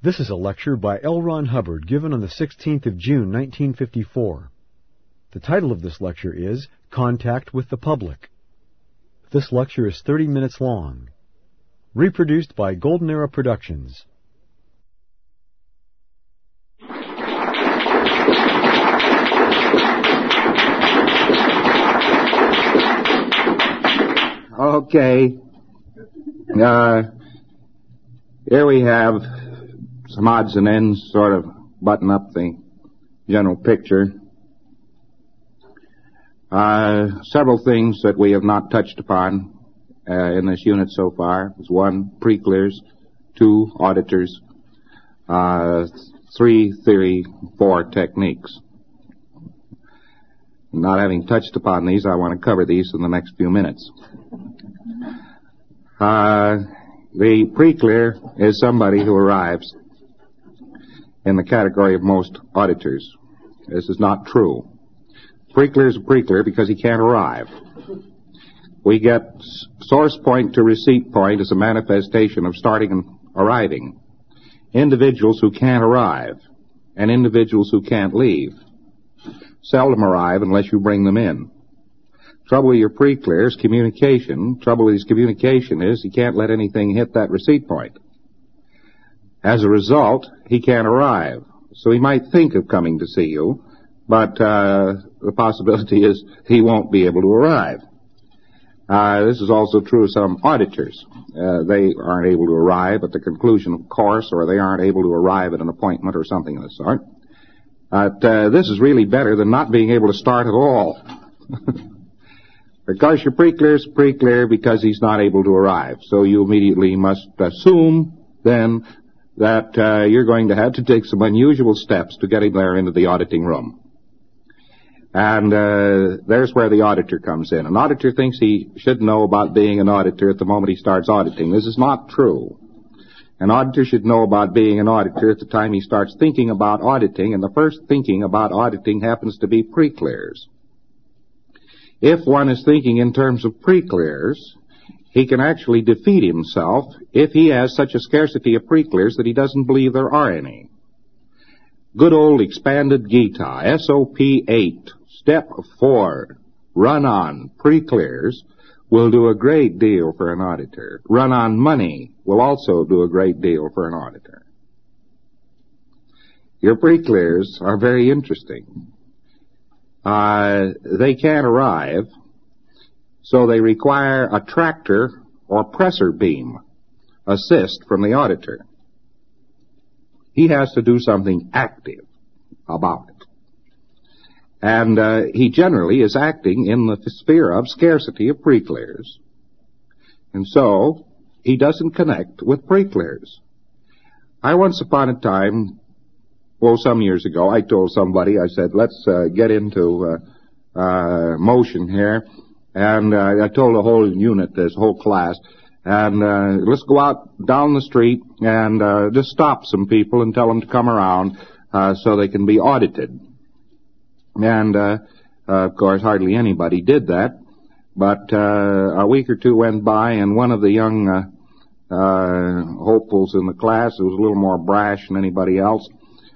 This is a lecture by L. Ron Hubbard given on the 16th of June, 1954. The title of this lecture is Contact with the Public. This lecture is 30 minutes long. Reproduced by Golden Era Productions. Okay. Here we have some odds and ends, sort of button up the general picture. Several things that we have not touched upon in this unit so far. Is 1, pre-clears, 2, auditors, 3, theory, 4, techniques. Not having touched upon these, I want to cover these in the next few minutes. The pre-clear is somebody who arrives in the category of most auditors. This is not true. Pre-clear is a pre-clear because he can't arrive. We get source point to receipt point as a manifestation of starting and arriving. Individuals who can't arrive and individuals who can't leave seldom arrive unless you bring them in. Trouble with your pre-clear is communication. Trouble with his communication is he can't let anything hit that receipt point. As a result, he can't arrive. So he might think of coming to see you, but the possibility is he won't be able to arrive. This is also true of some auditors. They aren't able to arrive at the conclusion of a course, or they aren't able to arrive at an appointment or something of the sort. But this is really better than not being able to start at all. Because your pre-clear is pre-clear because he's not able to arrive. So you immediately must assume then that you're going to have to take some unusual steps to get him there into the auditing room. And there's where the auditor comes in. An auditor thinks he should know about being an auditor at the moment he starts auditing. This is not true. An auditor should know about being an auditor at the time he starts thinking about auditing, and the first thinking about auditing happens to be pre-clears. If one is thinking in terms of pre-clears, he can actually defeat himself if he has such a scarcity of pre-clears that he doesn't believe there are any. Good old expanded Gita, SOP 8, Step 4, run-on pre-clears will do a great deal for an auditor. Run-on money will also do a great deal for an auditor. Your pre-clears are very interesting. They can't arrive, so they require a tractor or pressor beam assist from the auditor. He has to do something active about it. And he generally is acting in the sphere of scarcity of pre-clears. And so he doesn't connect with pre-clears. I once upon a time, some years ago, I told somebody, I said, let's get into motion here. And I told the whole unit, this whole class, and let's go out down the street and just stop some people and tell them to come around so they can be audited. And of course, hardly anybody did that. But a week or two went by, and one of the young hopefuls in the class, who was a little more brash than anybody else,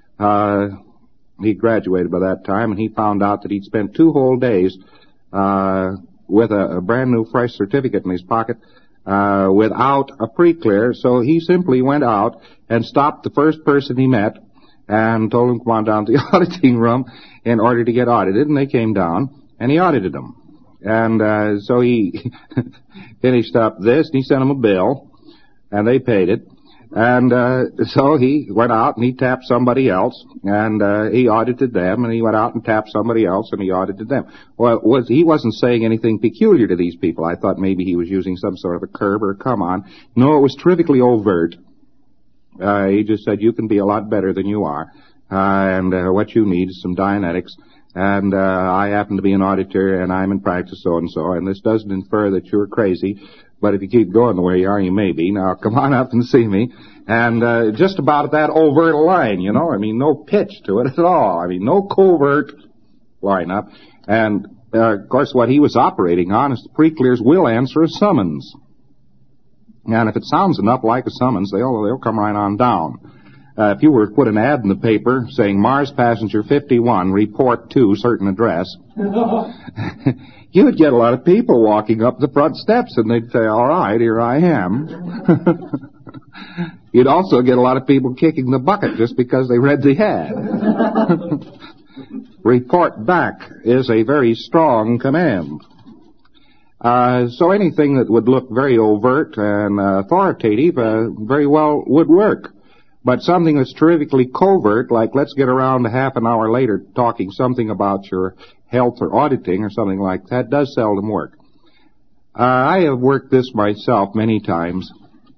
he graduated by that time, and he found out that he'd spent 2 whole days with a brand new fresh certificate in his pocket without a pre-clear. So he simply went out and stopped the first person he met and told him to come on down to the auditing room in order to get audited. And they came down, and he audited them. And so he finished up this, and he sent them a bill, and they paid it. And so he went out and he tapped somebody else, and he audited them, and he went out and tapped somebody else, and he audited them. Well, he wasn't saying anything peculiar to these people. I thought maybe he was using some sort of a curve or a come on. No, it was terrifically overt. He just said, you can be a lot better than you are, and what you need is some Dianetics, and I happen to be an auditor, and I'm in practice so-and-so, and this doesn't infer that you're crazy, but if you keep going the way you are, you may be. Now, come on up and see me. And just about at that overt line, you know. I mean, no pitch to it at all. I mean, no covert lineup. And, of course, what he was operating on is the pre-clears will answer a summons. And if it sounds enough like a summons, they'll come right on down. if you were to put an ad in the paper saying Mars passenger 51, report to certain address, you would get a lot of people walking up the front steps, and they'd say, all right, here I am. You'd also get a lot of people kicking the bucket just because they read the ad. Report back is a very strong command. So anything that would look very overt and authoritative very well would work. But something that's terrifically covert, like let's get around a half an hour later talking something about your health or auditing or something like that, does seldom work. I have worked this myself many times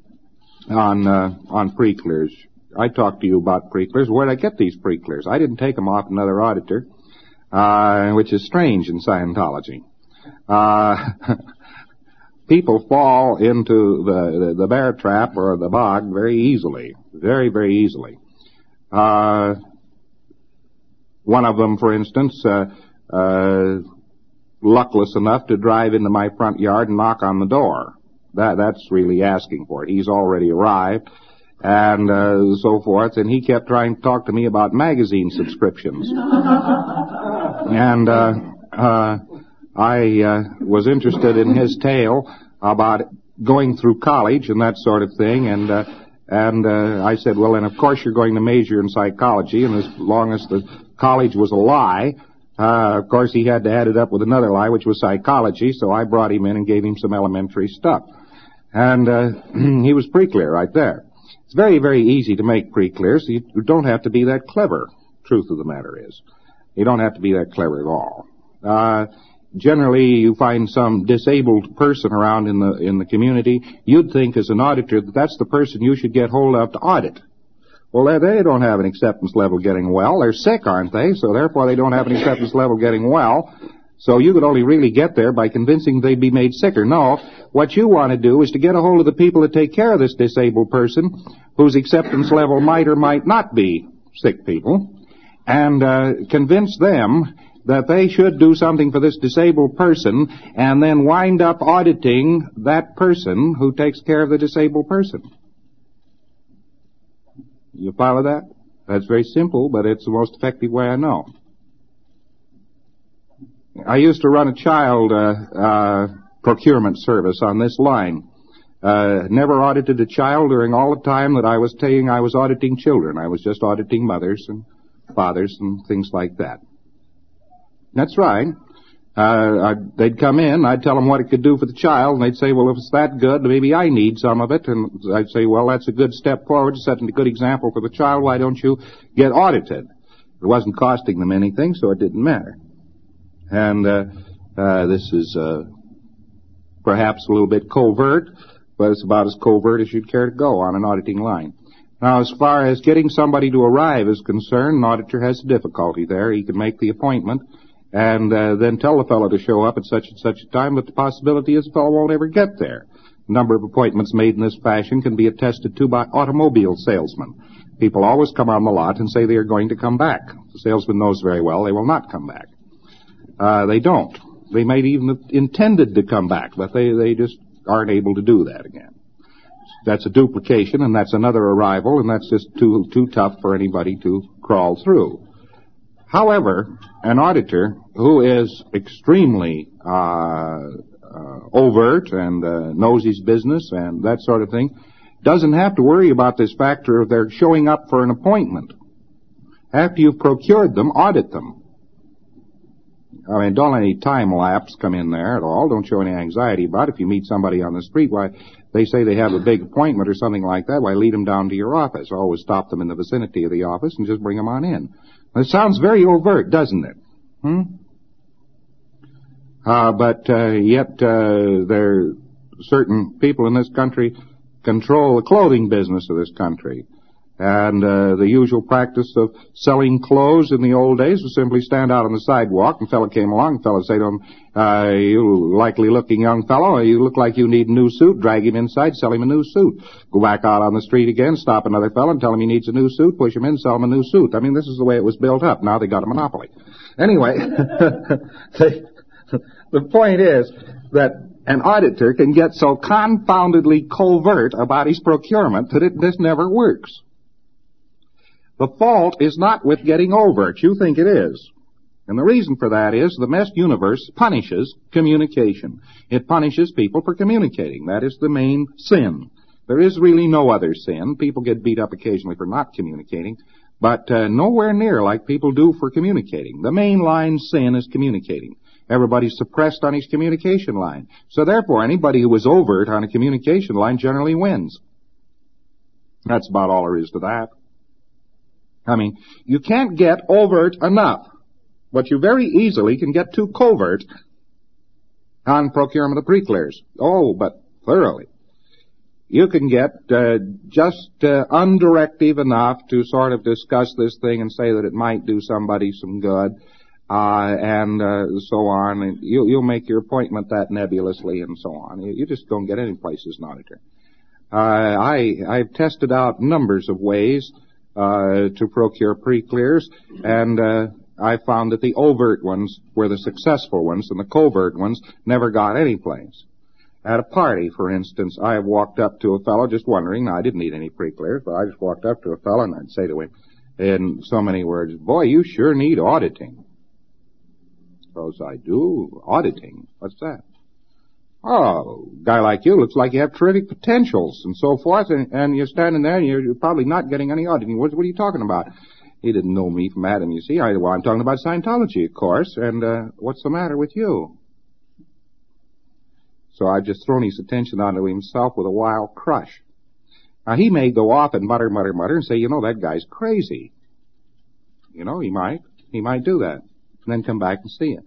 on pre-clears. I talked to you about pre-clears. Where did I get these pre-clears? I didn't take them off another auditor, which is strange in Scientology. People fall into the bear trap or the bog very easily. Very, very easily. One of them, for instance, luckless enough to drive into my front yard and knock on the door. That's really asking for it. He's already arrived, and so forth, and he kept trying to talk to me about magazine subscriptions. And I was interested in his tale about going through college and that sort of thing, and I said, well, and of course you're going to major in psychology, and as long as the college was a lie, of course he had to add it up with another lie, which was psychology, so I brought him in and gave him some elementary stuff. And he was pre-clear right there. It's very, very easy to make pre-clears. You don't have to be that clever, truth of the matter is. You don't have to be that clever at all. Generally, you find some disabled person around in the community, you'd think as an auditor that that's the person you should get hold of to audit. Well, they don't have an acceptance level getting well. They're sick, aren't they? So therefore they don't have an acceptance level getting well. So you could only really get there by convincing they'd be made sicker. No, what you want to do is to get a hold of the people that take care of this disabled person, whose acceptance level might or might not be sick people, and convince them that they should do something for this disabled person, and then wind up auditing that person who takes care of the disabled person. You follow that? That's very simple, but it's the most effective way I know. I used to run a child procurement service on this line. Never audited a child during all the time that I was saying I was auditing children. I was just auditing mothers and fathers and things like that. That's right. They'd come in, I'd tell them what it could do for the child, and they'd say, well, if it's that good, maybe I need some of it. And I'd say, well, that's a good step forward, setting a good example for the child. Why don't you get audited? It wasn't costing them anything, so it didn't matter. And this is perhaps a little bit covert, but it's about as covert as you'd care to go on an auditing line. Now, as far as getting somebody to arrive is concerned, an auditor has a difficulty there. He can make the appointment and then tell the fellow to show up at such and such a time, but the possibility is the fellow won't ever get there. The number of appointments made in this fashion can be attested to by automobile salesmen. People always come on the lot and say they are going to come back. The salesman knows very well they will not come back. They don't. They might even have intended to come back, but they just aren't able to do that again. That's a duplication, and that's another arrival, and that's just too tough for anybody to crawl through. However, an auditor who is extremely overt and knows his business and that sort of thing doesn't have to worry about this factor of their showing up for an appointment. After you've procured them, audit them. I mean, don't let any time lapse come in there at all. Don't show any anxiety about it. If you meet somebody on the street, why, they say they have a big appointment or something like that, why, lead them down to your office. Always stop them in the vicinity of the office and just bring them on in. It sounds very overt, doesn't it? But yet there are certain people in this country control the clothing business of this country. And the usual practice of selling clothes in the old days was simply stand out on the sidewalk, and a fellow came along, and a fellow would say to him, you likely-looking young fellow, you look like you need a new suit, drag him inside, sell him a new suit. Go back out on the street again, stop another fellow and tell him he needs a new suit, push him in, sell him a new suit. I mean, this is the way it was built up. Now they got a monopoly. Anyway, the point is that an auditor can get so confoundedly covert about his procurement that this never works. The fault is not with getting overt. You think it is. And the reason for that is the mesh universe punishes communication. It punishes people for communicating. That is the main sin. There is really no other sin. People get beat up occasionally for not communicating, but nowhere near like people do for communicating. The mainline sin is communicating. Everybody's suppressed on his communication line. So therefore, anybody who is overt on a communication line generally wins. That's about all there is to that. I mean, you can't get overt enough, but you very easily can get too covert on procurement of pre-clears. Oh, but thoroughly. You can get just undirective enough to sort of discuss this thing and say that it might do somebody some good, and so on. And you'll make your appointment that nebulously and so on. You just don't get any place as an auditor. I've tested out numbers of ways to procure pre-clears, and I found that the overt ones were the successful ones, and the covert ones never got any place. At a party, for instance, I walked up to a fellow just wondering. I didn't need any pre-clears, but I just walked up to a fellow and I'd say to him in so many words, "Boy, you sure need auditing." "Suppose I do. Auditing? What's that?" "Oh, a guy like you looks like you have terrific potentials and so forth, and you're standing there and you're probably not getting any auditing. What are you talking about?" He didn't know me from Adam, you see. Well, I'm talking about Scientology, of course, and what's the matter with you? So I've just thrown his attention onto himself with a wild crush. Now, he may go off and mutter and say, that guy's crazy. He might do that, and then come back and see it.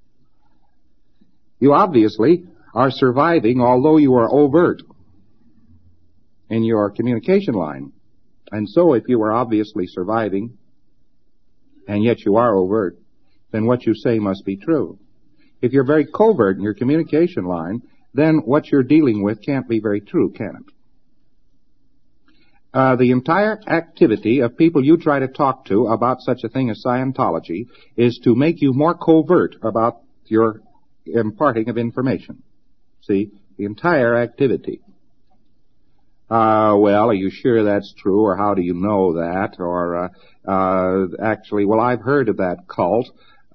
You obviously are surviving, although you are overt in your communication line. And so if you are obviously surviving, and yet you are overt, then what you say must be true. If you're very covert in your communication line, then what you're dealing with can't be very true, can it? The entire activity of people you try to talk to about such a thing as Scientology is to make you more covert about your imparting of information. See, the entire activity. Well, are you sure that's true, or how do you know that? Or, actually, well, I've heard of that cult,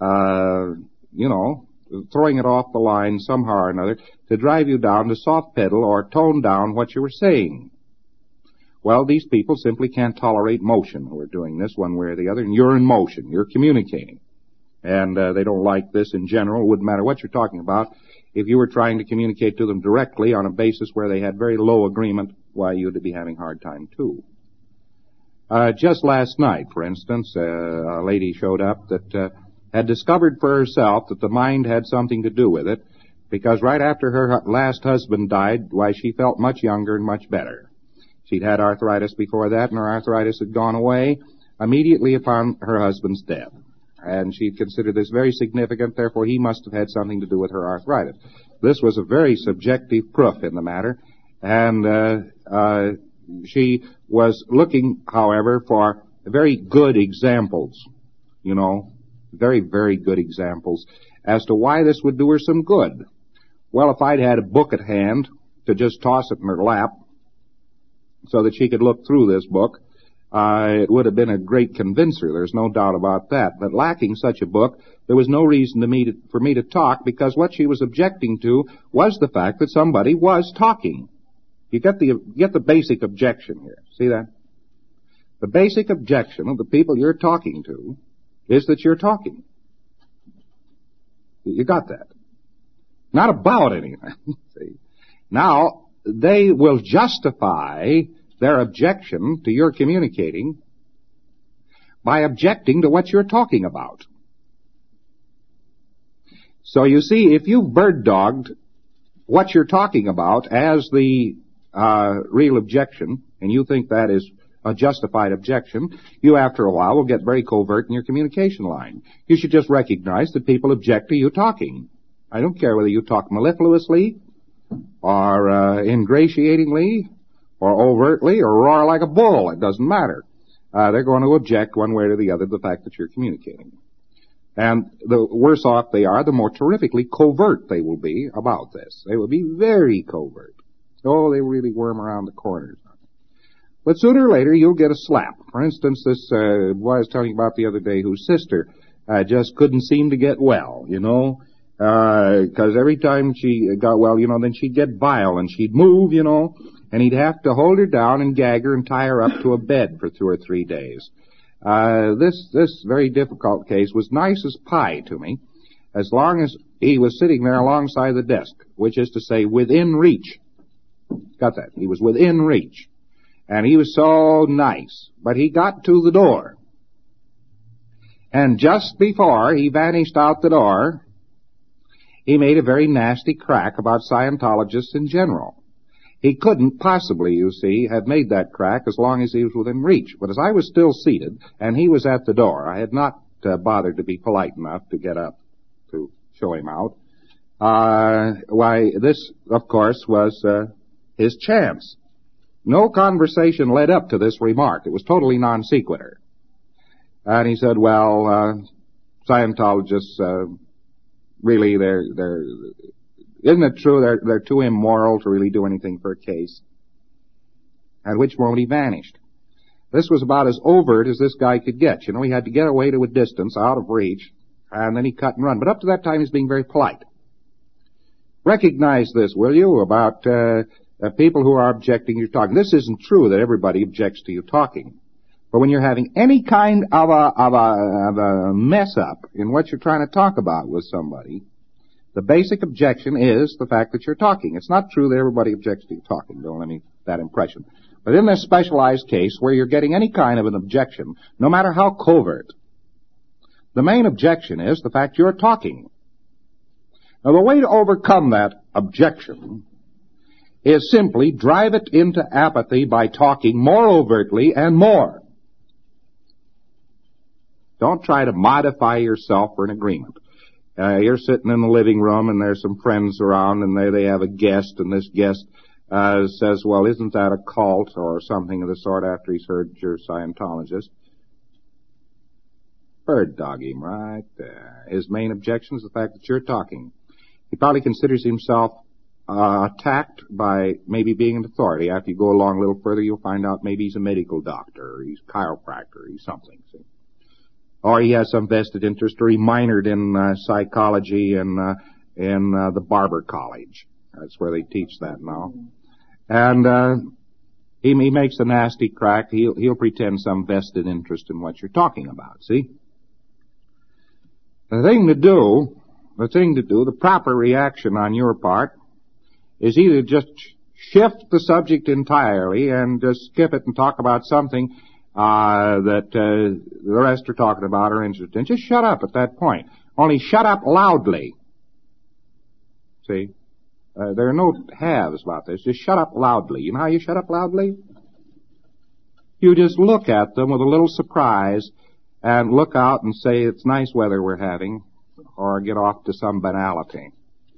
throwing it off the line somehow or another to drive you down to soft pedal or tone down what you were saying. Well, these people simply can't tolerate motion. We're doing this one way or the other, and you're in motion. You're communicating. And they don't like this in general. It wouldn't matter what you're talking about. If you were trying to communicate to them directly on a basis where they had very low agreement, why, you'd be having a hard time, too. Just last night, for instance, a lady showed up that had discovered for herself that the mind had something to do with it, because right after her last husband died, why, she felt much younger and much better. She'd had arthritis before that, and her arthritis had gone away immediately upon her husband's death. And she'd considered this very significant, therefore he must have had something to do with her arthritis. This was a very subjective proof in the matter, and she was looking, however, for very good examples, very, very good examples as to why this would do her some good. Well, if I'd had a book at hand to just toss it in her lap so that she could look through this book, it would have been a great convincer. There's no doubt about that. But lacking such a book, there was no reason for me to talk, because what she was objecting to was the fact that somebody was talking. You get the basic objection here. See that? The basic objection of the people you're talking to is that you're talking. You got that? Not about anything. See? Now, they will justify their objection to your communicating by objecting to what you're talking about. So you see, if you've bird-dogged what you're talking about as the real objection, and you think that is a justified objection, you after a while will get very covert in your communication line. You should just recognize that people object to you talking. I don't care whether you talk mellifluously or ingratiatingly or overtly or roar like a bull. It doesn't matter. They're going to object one way or the other to the fact that you're communicating. And the worse off they are, the more terrifically covert they will be about this. They will be very covert. Oh, they really worm around the corners. But sooner or later, you'll get a slap. For instance, this boy I was telling you about the other day, whose sister just couldn't seem to get well, because every time she got well, then she'd get vile and she'd move, and he'd have to hold her down and gag her and tie her up to a bed for 2 or 3 days. This very difficult case was nice as pie to me, as long as he was sitting there alongside the desk, which is to say within reach. Got that? He was within reach. And he was so nice. But he got to the door. And just before he vanished out the door, he made a very nasty crack about Scientologists in general. He couldn't possibly, you see, have made that crack as long as he was within reach. But as I was still seated, and he was at the door, I had not bothered to be polite enough to get up to show him out. Why, this, of course, was his chance. No conversation led up to this remark. It was totally non sequitur. And he said, well, Scientologists, really, isn't it true they're too immoral to really do anything for a case? At which moment he vanished. This was about as overt as this guy could get. He had to get away to a distance, out of reach, and then he cut and run. But up to that time, he's being very polite. Recognize this, will you, about people who are objecting to your talking. This isn't true that everybody objects to you talking. But when you're having any kind of a mess-up in what you're trying to talk about with somebody, the basic objection is the fact that you're talking. It's not true that everybody objects to you talking. Don't let me that impression. But in this specialized case where you're getting any kind of an objection, no matter how covert, the main objection is the fact you're talking. Now, the way to overcome that objection is simply drive it into apathy by talking more overtly and more. Don't try to modify yourself for an agreement. You're sitting in the living room and there's some friends around and they have a guest, and this guest says, well, isn't that a cult or something of the sort after he's heard you're a Scientologist? Bird dog him right there. His main objection is the fact that you're talking. He probably considers himself attacked by maybe being an authority. After you go along a little further, you'll find out maybe he's a medical doctor, or he's a chiropractor, or he's something. See? Or he has some vested interest, or he minored in psychology in the Barber College. That's where they teach that now. And he makes a nasty crack. He'll pretend some vested interest in what you're talking about. See, the thing to do, the proper reaction on your part, is either just shift the subject entirely and just skip it and talk about something that the rest are talking about or interested in. Just shut up at that point. Only shut up loudly. See? There are no halves about this. Just shut up loudly. You know how you shut up loudly? You just look at them with a little surprise and look out and say, it's nice weather we're having, or get off to some banality.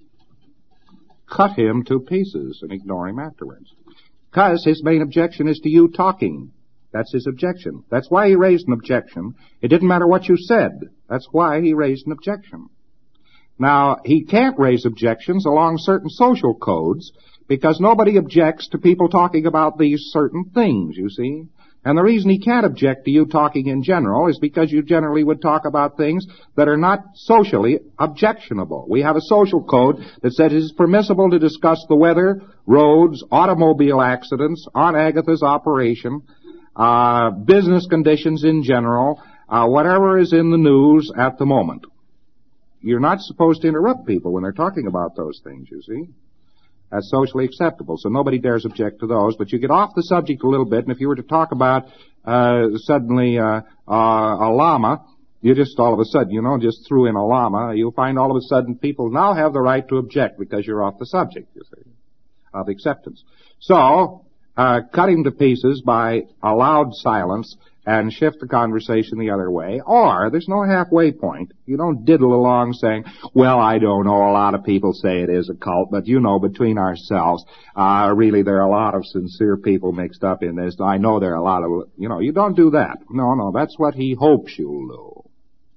Cut him to pieces and ignore him afterwards. Because his main objection is to you talking. That's his objection. That's why he raised an objection. It didn't matter what you said. That's why he raised an objection. Now, he can't raise objections along certain social codes because nobody objects to people talking about these certain things, you see. And the reason he can't object to you talking in general is because you generally would talk about things that are not socially objectionable. We have a social code that says it is permissible to discuss the weather, roads, automobile accidents, Aunt Agatha's operation, business conditions in general, whatever is in the news at the moment. You're not supposed to interrupt people when they're talking about those things, you see. That's socially acceptable, so nobody dares object to those. But you get off the subject a little bit, and if you were to talk about suddenly a llama, you just all of a sudden, just threw in a llama, you'll find all of a sudden people now have the right to object because you're off the subject, you see, of acceptance. So, cut him to pieces by a loud silence and shift the conversation the other way. Or, there's no halfway point. You don't diddle along saying, well, I don't know, a lot of people say it is a cult, but between ourselves, really there are a lot of sincere people mixed up in this. I know there are a lot of, you don't do that. No, that's what he hopes you'll do.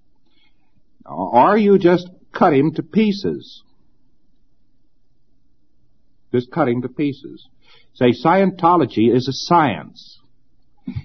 Or you just cut him to pieces. Just cut him to pieces. Say, Scientology is a science.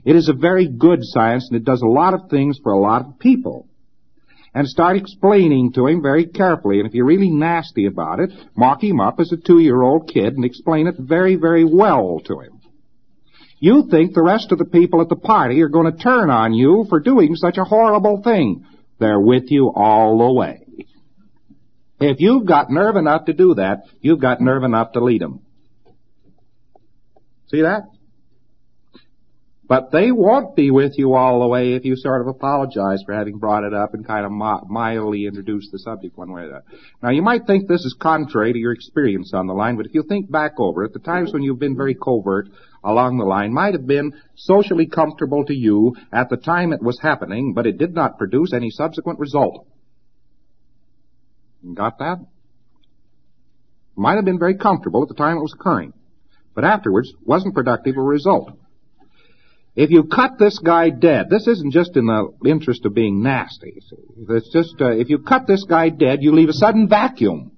It is a very good science, and it does a lot of things for a lot of people. And start explaining to him very carefully. And if you're really nasty about it, mark him up as a 2-year-old kid and explain it very, very well to him. You think the rest of the people at the party are going to turn on you for doing such a horrible thing. They're with you all the way. If you've got nerve enough to do that, you've got nerve enough to lead them. See that? But they won't be with you all the way if you sort of apologize for having brought it up and kind of mildly introduce the subject one way or the other. Now, you might think this is contrary to your experience on the line, but if you think back over it, the times when you've been very covert along the line might have been socially comfortable to you at the time it was happening, but it did not produce any subsequent result. You got that? Might have been very comfortable at the time it was occurring, but afterwards wasn't productive of a result. If you cut this guy dead, this isn't just in the interest of being nasty. It's just, if you cut this guy dead, you leave a sudden vacuum.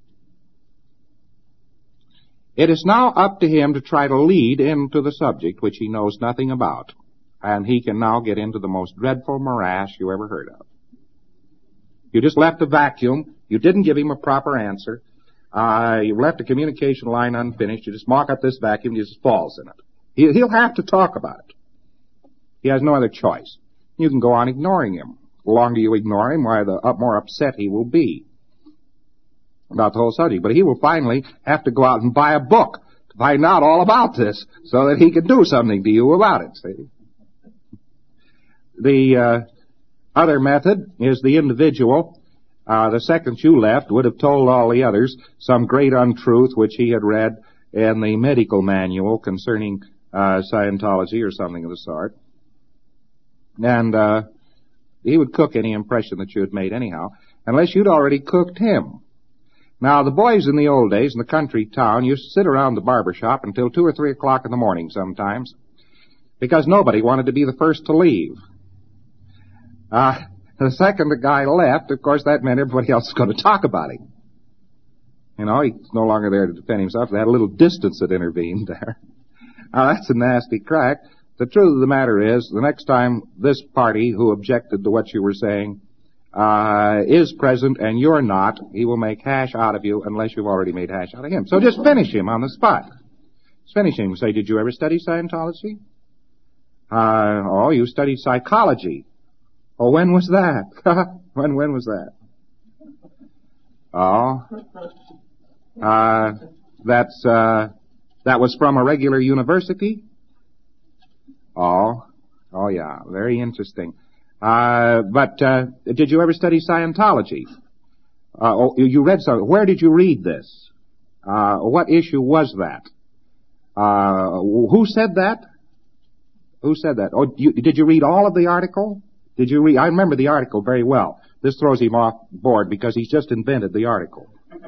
It is now up to him to try to lead into the subject which he knows nothing about. And he can now get into the most dreadful morass you ever heard of. You just left a vacuum. You didn't give him a proper answer. You left a communication line unfinished. You just mock up this vacuum. He just falls in it. He'll have to talk about it. He has no other choice. You can go on ignoring him. The longer you ignore him, why, the more upset he will be about the whole subject. But he will finally have to go out and buy a book to find out all about this so that he can do something to you about it, see? The other method is the individual. The second you left would have told all the others some great untruth which he had read in the medical manual concerning Scientology or something of the sort. And he would cook any impression that you had made anyhow, unless you'd already cooked him. Now, the boys in the old days in the country town used to sit around the barber shop until 2 or 3 o'clock in the morning sometimes, because nobody wanted to be the first to leave. The second the guy left, of course, that meant everybody else was going to talk about him. You know, he's no longer there to defend himself. They had a little distance that intervened there. Now, that's a nasty crack. The truth of the matter is, the next time this party who objected to what you were saying is present and you're not, he will make hash out of you unless you've already made hash out of him. So just finish him on the spot. Just finish him. Say, did you ever study Scientology? Oh, you studied psychology. Oh, when was that? When was that? Oh, that was from a regular university? Oh, yeah, very interesting. But did you ever study Scientology? You read something. Where did you read this? What issue was that? Who said that? Who said that? Oh, did you read all of the article? Did you read? I remember the article very well. This throws him off board because he's just invented the article.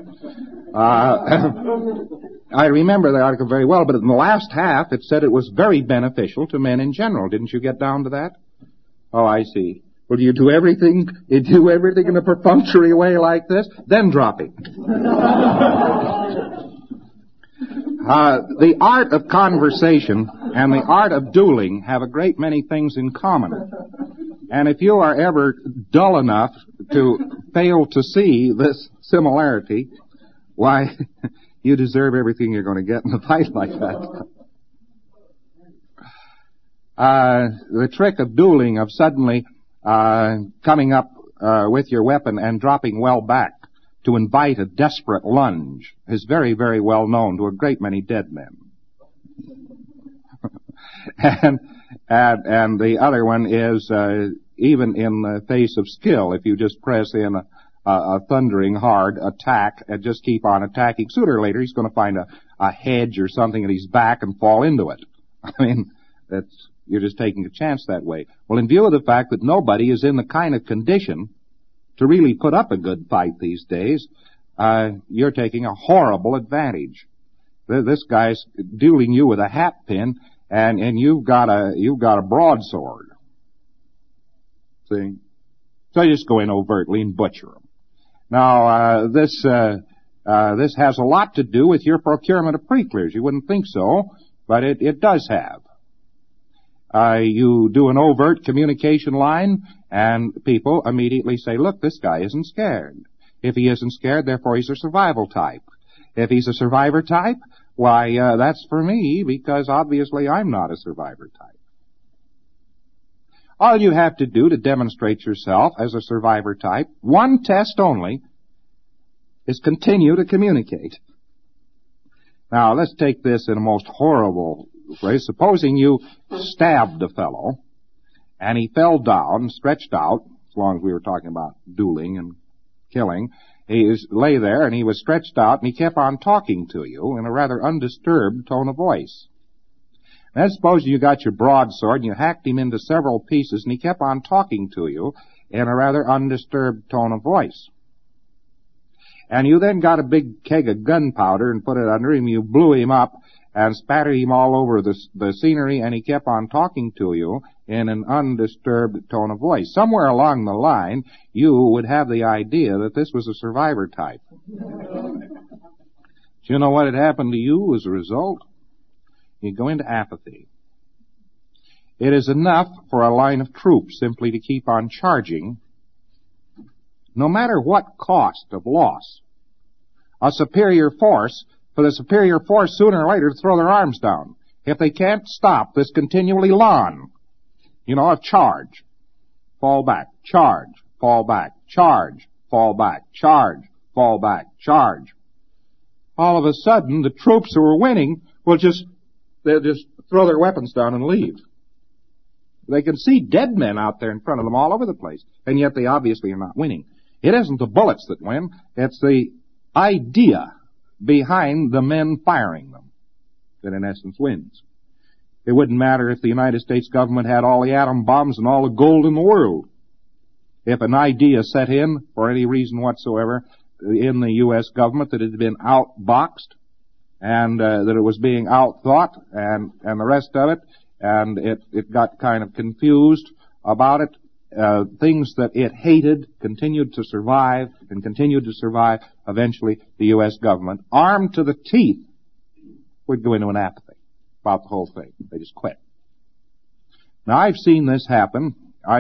I remember the article very well, but in the last half it said it was very beneficial to men in general. Didn't you get down to that? Oh, I see. Well, do you do everything? You do everything in a perfunctory way like this? Then drop it. The art of conversation and the art of dueling have a great many things in common. And if you are ever dull enough to fail to see this similarity, why, you deserve everything you're going to get in a fight like that. The trick of dueling, of suddenly coming up with your weapon and dropping well back to invite a desperate lunge, is very, very well known to a great many dead men. And the other one is, even in the face of skill, if you just press in a thundering hard attack and just keep on attacking, sooner or later he's going to find a hedge or something at his back and fall into it. I mean, you're just taking a chance that way. Well, in view of the fact that nobody is in the kind of condition to really put up a good fight these days, you're taking a horrible advantage. This guy's dueling you with a hat pin, and you've got a broadsword. See? So you just go in overtly and butcher him. Now, this has a lot to do with your procurement of pre-clears. You wouldn't think so, but it does have. You do an overt communication line, and people immediately say, look, this guy isn't scared. If he isn't scared, therefore he's a survival type. If he's a survivor type, why, that's for me, because obviously I'm not a survivor type. All you have to do to demonstrate yourself as a survivor type, one test only, is continue to communicate. Now, let's take this in a most horrible way. Supposing you stabbed a fellow, and he fell down, stretched out, as long as we were talking about dueling and killing. He lay there, and he was stretched out, and he kept on talking to you in a rather undisturbed tone of voice. Then suppose you got your broadsword, and you hacked him into several pieces, and he kept on talking to you in a rather undisturbed tone of voice. And you then got a big keg of gunpowder and put it under him, you blew him up, and spattered him all over the scenery, and he kept on talking to you in an undisturbed tone of voice. Somewhere along the line, you would have the idea that this was a survivor type. Do you know what had happened to you as a result? You go into apathy. It is enough for a line of troops simply to keep on charging, no matter what cost of loss. A superior force, for the superior force sooner or later to throw their arms down. If they can't stop this continually lawn, of charge, fall back, charge, fall back, charge, fall back, charge, fall back, charge. All of a sudden, the troops who are winning they'll just throw their weapons down and leave. They can see dead men out there in front of them all over the place, and yet they obviously are not winning. It isn't the bullets that win, it's the idea behind the men firing them that in essence wins. It wouldn't matter if the United States government had all the atom bombs and all the gold in the world. If an idea set in, for any reason whatsoever, in the U.S. government that it had been outboxed, and that it was being outthought, and the rest of it, and it got kind of confused about it, things that it hated continued to survive, and continued to survive. Eventually, the U.S. government, armed to the teeth, would go into an apathy about the whole thing. They just quit. Now, I've seen this happen.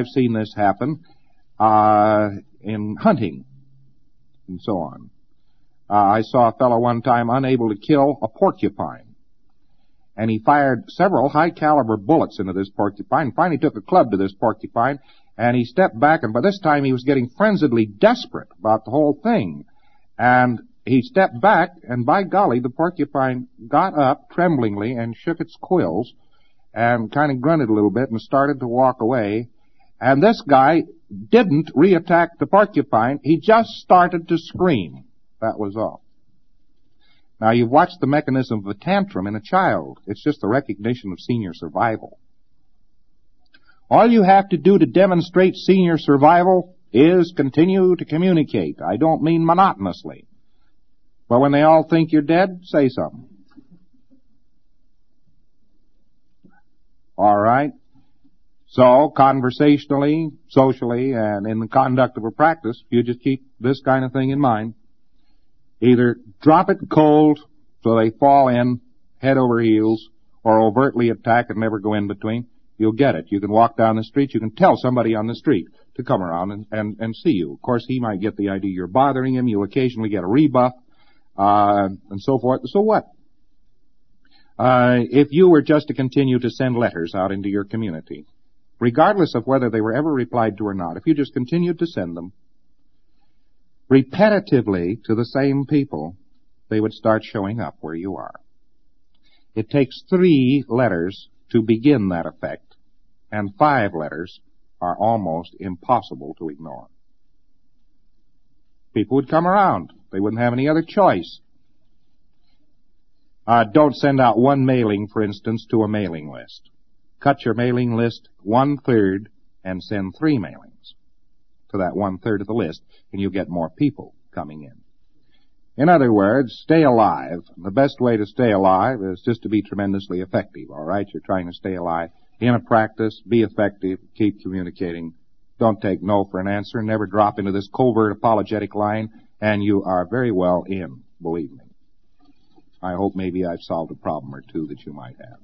In hunting and so on. I saw a fellow one time unable to kill a porcupine. And he fired several high-caliber bullets into this porcupine. Finally took a club to this porcupine, and he stepped back, and by this time he was getting frenziedly desperate about the whole thing. And he stepped back, and by golly, the porcupine got up tremblingly and shook its quills and kind of grunted a little bit and started to walk away. And this guy didn't reattack the porcupine. He just started to scream. That was all. Now, you've watched the mechanism of a tantrum in a child. It's just the recognition of senior survival. All you have to do to demonstrate senior survival is continue to communicate. I don't mean monotonously. But when they all think you're dead, say something. All right? So, conversationally, socially, and in the conduct of a practice, you just keep this kind of thing in mind. Either drop it cold so they fall in head over heels, or overtly attack and never go in between. You'll get it. You can walk down the street. You can tell somebody on the street to come around and see you. Of course, he might get the idea you're bothering him. You occasionally get a rebuff, and so forth. So what? If you were just to continue to send letters out into your community, regardless of whether they were ever replied to or not, if you just continued to send them repetitively to the same people, they would start showing up where you are. It takes 3 letters to begin that effect, and 5 letters are almost impossible to ignore. People would come around. They wouldn't have any other choice. Don't send out one mailing, for instance, to a mailing list. Cut your mailing list 1/3 and send 3 mailings to that 1/3 of the list, and you'll get more people coming in. In other words, stay alive. The best way to stay alive is just to be tremendously effective, all right? You're trying to stay alive in a practice, be effective, keep communicating. Don't take no for an answer, never drop into this covert apologetic line, and you are very well in, believe me. I hope maybe I've solved a problem or two that you might have.